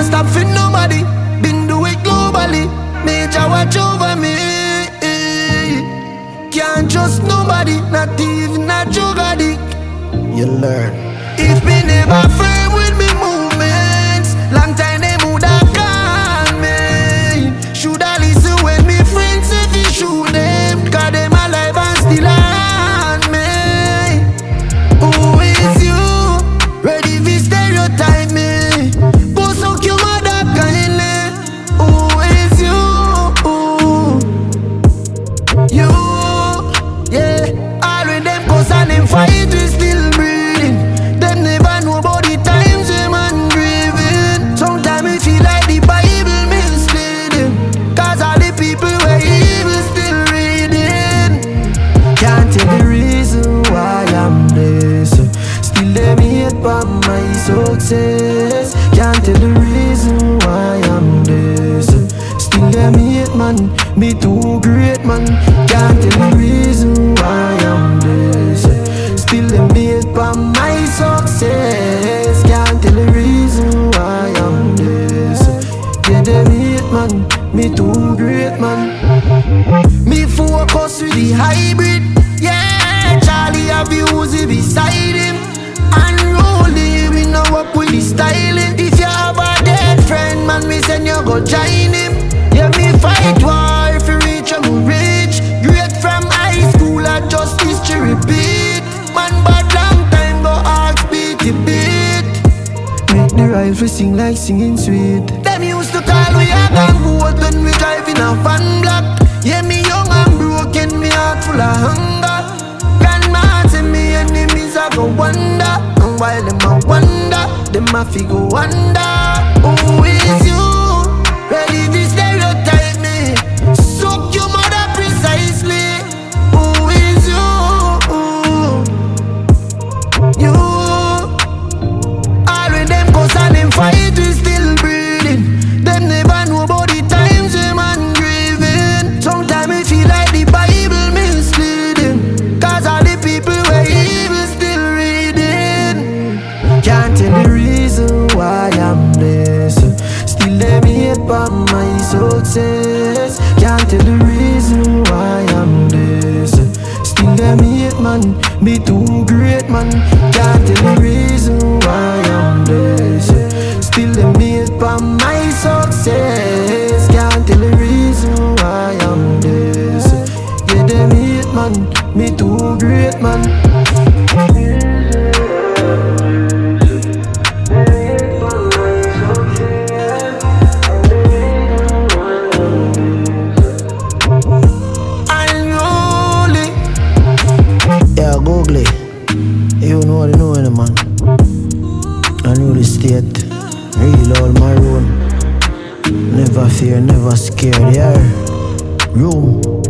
don't stop for nobody. Been do it globally. Major watch over me. Can't trust nobody, not even a drug addict. You learn. If me never firm with me movements, long time they would have called me. Shoulda listen when me friends say fi shoot them, 'cause them alive and still on me. Who is you? Ready fi stereotype me? Go suck your mother kindly. Who is you? You, yeah. All with them cause and them fight we still breathing. Them never know about the times them man grieving. Sometimes it feel like the Bible misleading, 'cause all the people were evil still reading. Can't tell the reason why I'm this. Still let me hate for my success. Can't tell the reason why I'm this. Still let me hate man, me too great man. Can't tell the reason why I'm this. Still let me hate for my success. Can't tell the reason why I'm this. Yeah, them hate man, me too great man. Me focus with the hybrid. Yeah, Charlie have you Uzi beside him. Unruly, we know work with the styling. If you have a dead friend, man, me send you go join him. Yeah, me fight war if you reach, I'm rich. Great from high school, I just history repeat. Man, bad long time go ask beat the beat. Make the rifle sing like singing sweet. Them used to call we a gang goat when we drive in a fan block. Yeah, me young and broken, me heart full of hunger. Grandma say me enemies a go wonder, and while them a wonder, them a fi go wonder. Who is you? Ready to stereotype me? Suck your mother precisely. Who is you? You. All with them cause and them fight we still breathing. Them never know about the times them man grieving. Sometimes it feel like the Bible misleading, 'cause all the people were evil still reading. Can't tell the reason why I'm this. Still let me hate for my success. Can't tell the reason why I'm this. Still let me hate man, me too great man. Can't tell the reason why I'm this. Still let me hate for my success. Can't tell the reason why I'm this. Yeah, them hate man, me too great man. Google it. You know the know man. I know the state. Real all my own. Never fear, never scared. Yeah. Room.